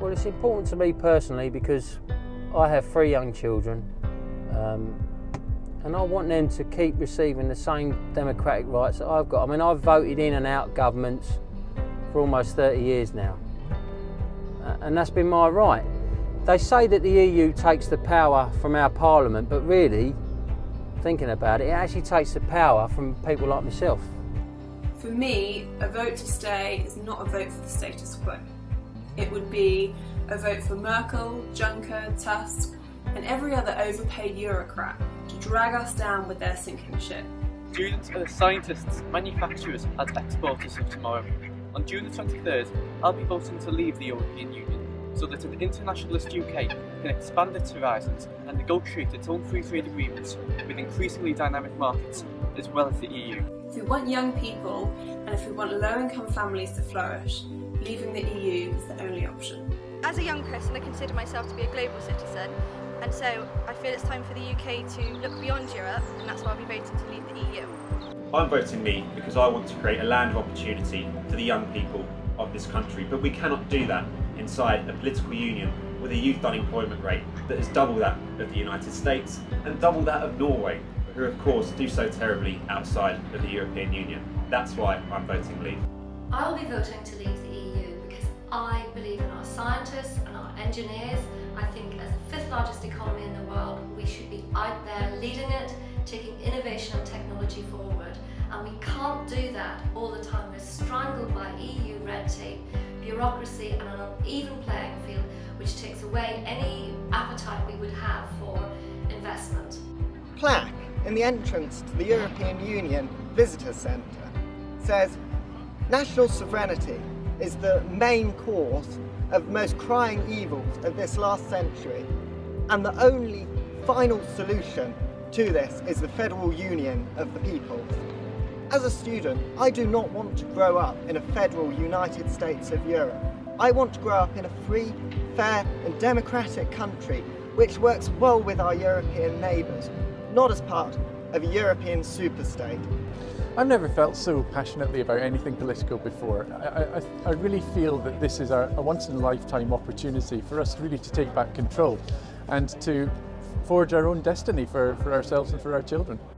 Well, it's important to me personally because I have 3 young children, and I want them to keep receiving the same democratic rights that I've got. I mean, I've voted in and out governments for almost 30 years now, and that's been my right. They say that the EU takes the power from our parliament, but really, thinking about it, it actually takes the power from people like myself. For me, a vote to stay is not a vote for the status quo. It would be a vote for Merkel, Juncker, Tusk and every other overpaid Eurocrat to drag us down with their sinking ship. Students are the scientists, manufacturers and exporters of tomorrow. On June the 23rd, I'll be voting to leave the European Union so that an internationalist UK can expand its horizons and negotiate its own free trade agreements with increasingly dynamic markets as well as the EU. If we want young people and if we want low-income families to flourish, leaving the EU is the only option. As a young person, I consider myself to be a global citizen, and so I feel it's time for the UK to look beyond Europe, and that's why I'll be voting to leave the EU. I'm voting Leave because I want to create a land of opportunity for the young people of this country, but we cannot do that inside a political union with a youth unemployment rate that is double that of the United States and double that of Norway, who of course do so terribly outside of the European Union. That's why I'm voting Leave. I'll be voting to leave the EU because I believe in our scientists and our engineers. I think as the 5th largest economy in the world, we should be out there leading it, taking innovation and technology forward. And we can't do that all the time. We're strangled by EU red tape, bureaucracy and an uneven playing field which takes away any appetite we would have for investment. Plaque in the entrance to the European Union Visitor Centre says, "National sovereignty is the main cause of most crying evils of this last century, and the only final solution to this is the federal union of the peoples." As a student, I do not want to grow up in a federal United States of Europe. I want to grow up in a free, fair and democratic country which works well with our European neighbours, not as part of a European superstate. I've never felt so passionately about anything political before. I really feel that this is a once-in-a-lifetime opportunity for us really to take back control and to forge our own destiny for ourselves and for our children.